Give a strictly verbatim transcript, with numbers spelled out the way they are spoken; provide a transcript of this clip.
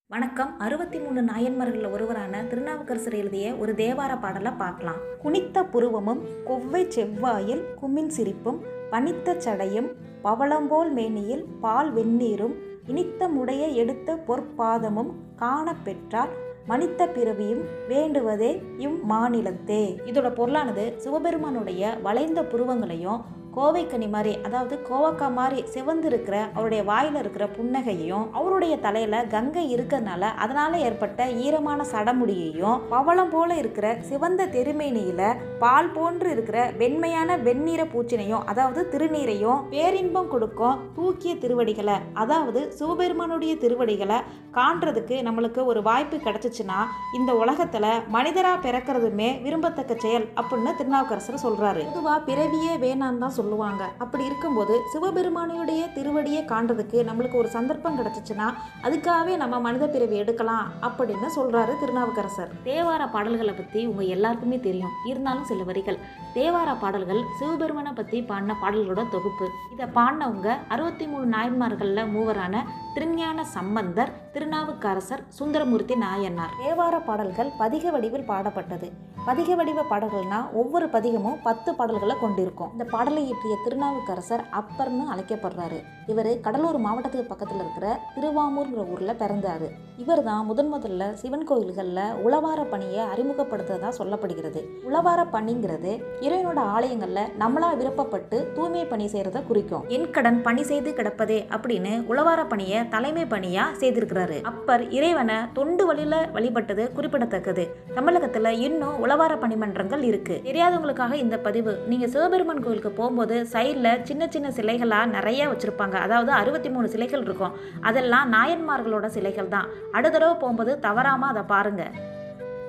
வணக்கம். அறுபத்தி மூணு நாயன்மார்களில் ஒருவரான திருநாவுக்கரசர் எழுதிய ஒரு தேவார பாடலை பார்க்கலாம். குனித்த புருவமும் கொவ்வை செவ்வாயில் குமின் சிரிப்பும் பனித்த சடையும் பவளம்போல் மேனியில் பால் வெந்நீரும் இனித்த முடைய எடுத்த பொற்பாதமும் காண பெற்றால் மனித்த பிறவியும் வேண்டுவதே இம் மாநிலத்தே. இதோட பொருளானது சிவபெருமானுடைய வளைந்த புருவங்களையும் கோவைக்கனி மாதிரி, அதாவது கோவக்கா மாதிரி சிவந்து இருக்கிற அவருடைய வாயில இருக்கிற புன்னகையும், அவருடைய தலையில கங்கை இருக்கிறதுனால அதனால ஏற்பட்ட ஈரமான சடமுடியையும், பவளம் போல இருக்கிற சிவந்த தெருமேனியில பால் போன்று இருக்கிற வெண்மையான வெந்நீர பூச்சினையும், அதாவது திருநீரையும், பேரின்பம் கொடுக்கும் தூக்கிய திருவடிகளை, அதாவது சிவபெருமானுடைய திருவடிகளை காண்றதுக்கு நம்மளுக்கு ஒரு வாய்ப்பு கிடைச்சிச்சுன்னா இந்த உலகத்துல மனிதரா பிறக்கிறதுமே விரும்பத்தக்க செயல் அப்படின்னு திருநாவுக்கரசர் சொல்றாரு. பொதுவா பிறவியே வேணாம் தான் சொல்லுவாங்க. அப்படி இருக்கும்போது சிவபெருமானுடைய திருவடியை காண்றதுக்கு நம்மளுக்கு ஒரு சந்தர்ப்பம் கிடைச்சிச்சுன்னா அதுக்காகவே நம்ம மனித பிறவி எடுக்கலாம் அப்படின்னு சொல்றாரு திருநாவுக்கரசர். தேவார பாடல்களை பத்தி உங்க எல்லாருக்குமே தெரியும். இருந்தாலும் சில வரிகள். தேவார பாடல்கள் சிவபெருமானை பத்தி பாடின பாடல்களோட தொகுப்பு. இதை பாடினவங்க அறுபத்தி மூணு நாயன்மார்கள்ல மூவரான திருஞான சம்பந்தர், திருநாவுக்கரசர், சுந்தரமூர்த்தி நாயனார். தேவார பாடல்கள் பதிக வடிவில் பாடப்பட்டது. பதிக வடிவ பாடல்கள்னா ஒவ்வொரு பதிகமும் பத்து பாடல்களை கொண்டிருக்கும். இந்த பாடலை இயற்றிய திருநாவுக்கரசர் அப்பர்னு அழைக்கப்படுறாரு. இவர் கடலூர் மாவட்டத்துக்கு பக்கத்தில் இருக்கிற திருவாமூர்ங்கிற ஊர்ல பிறந்தாரு. இவர் தான் முதன் முதல்ல சிவன் கோயில்களில் உளவார பணியை அறிமுகப்படுத்துறதா சொல்லப்படுகிறது. உளவார பணிங்கிறது இறைவனோட ஆலயங்கள்ல நம்மளா விருப்பப்பட்டு தூய்மை பணி செய்யறத குறிக்கும். என் கடன் பணி செய்து கிடப்பதே அப்படின்னு உளவார பணியை தலைமை பணியா செய்திருக்கிறாரு. அப்பர் இறைவனை தொண்டு வழியில வழிபட்டது குறிப்பிடத்தக்கது. தமிழகத்துல இன்னும் உளவார பணிமன்றங்கள் இருக்கு. தெரியாதவங்களுக்காக இந்த பதிவு. நீங்க சிவபெருமான் கோயிலுக்கு போகும்போது சைட்ல சின்ன சின்ன சிலைகளா நிறைய வச்சிருப்பாங்க. அதாவது அறுபத்தி மூணு சிலைகள் இருக்கும். அதெல்லாம் நாயன்மார்களோட சிலைகள் தான். அடுத்த தடவை போகும்போது தவறாம அதை பாருங்க.